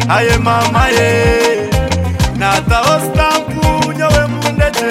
aye mama ye nataho stampu nyowe mundete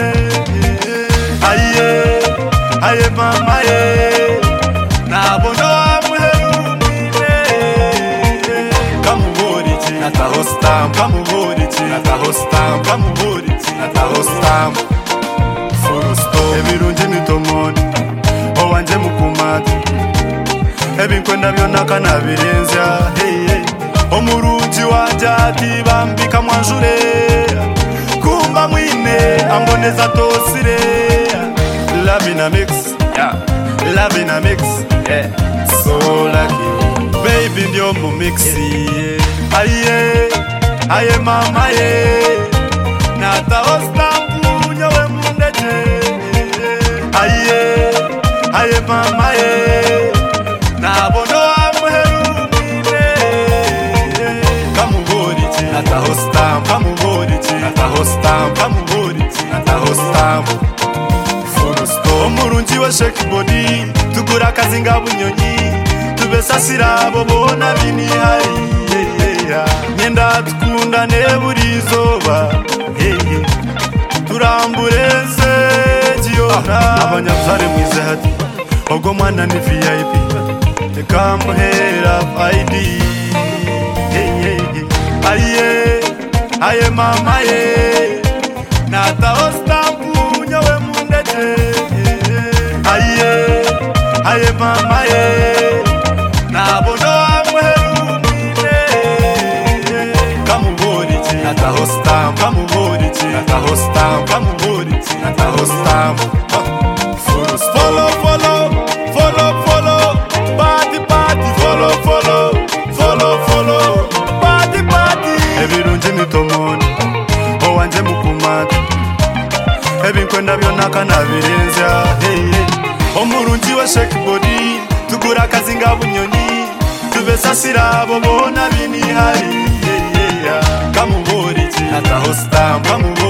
aye mama ye nabona wamuherumine kamuborichi nataho stampu kamuborichi nataho stampu kamuborichi nataho stampu full stop ebirungi mitomoni owanje mukumata ebinkwenda byonna kanabirenza omurungi wanje ati bambika mwanjure kumba mwine amboneza tosire love in a mix, yeah. Love in a mix, yeah. So lucky baby ndio mu mix, yeah. Aye mama ye nataho stampu nyowe mundete aye mama ye nabona wamuherumine kamuborichi nataho stampu kamuborichi nataho stampu kamuborichi nataho stampu full stop omurungi we shake body tugura akazi nga bunyonyi tubesasira abo bona binihari nyenda tukundane buri zoba turambureze kiyona abanyabzare mwize hati ogo mwana ni VIP nikamuhera ID aye mama ye nataho stampu nyowe mundete aye mama ye nabona wamuherumine kamuborichi nataho stampu kamuborichi nataho stampu kamuborichi nataho stampu full stop follow party follow party ebirungi mitomoni owanje mukumata ebinkwenda byonna kanabirenza omurungi we shake body tugura akazi nga bunyonyi tubesasira abo bona binihari kamuborichi nataho stampu